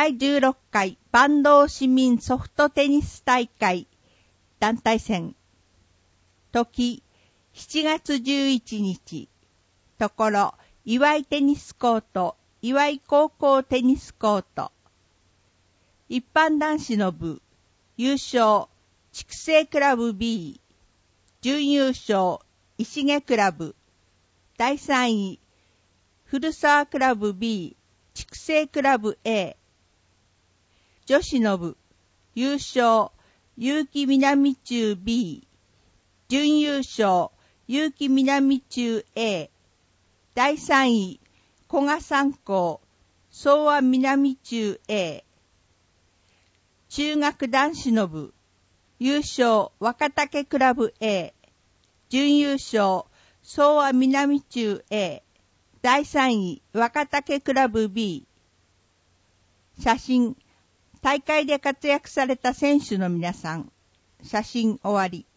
第16回坂東市民ソフトテニス大会団体戦。時、7月11日。ところ、岩井テニスコート、岩井高校テニスコート。一般男子の部、優勝、筑西クラブ B。準優勝、石毛クラブ。第3位、古沢クラブ B、筑西クラブ A。女子の部、優勝、結城南中 B。準優勝、結城南中 A。第3位、古賀三高、総和南中 A。中学男子の部、優勝、若竹クラブ A。準優勝、総和南中 A。第3位、若竹クラブ B。写真、大会で活躍された選手の皆さん。写真終わり。